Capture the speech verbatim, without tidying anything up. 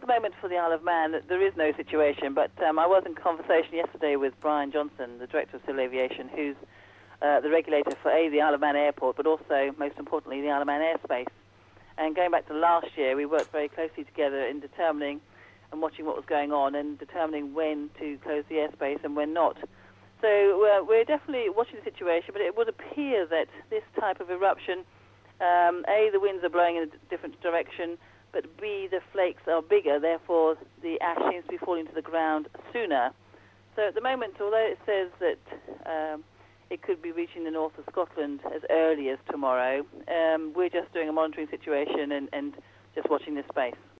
moment for the Isle of Man, there is no situation, but um, I was in conversation yesterday with Brian Johnson, the Director of Civil Aviation, who's uh, the regulator for A, the Isle of Man Airport, but also, most importantly, the Isle of Man airspace. And going back to last year, we worked very closely together in determining and watching what was going on and determining when to close the airspace and when not. So uh, we're definitely watching the situation, but it would appear that this type of eruption, um, A, the winds are blowing in a different direction, but B, the flakes are bigger, therefore the ash seems to be falling to the ground sooner. So at the moment, although it says that um, it could be reaching the north of Scotland as early as tomorrow, um, we're just doing a monitoring situation and, and just watching this space.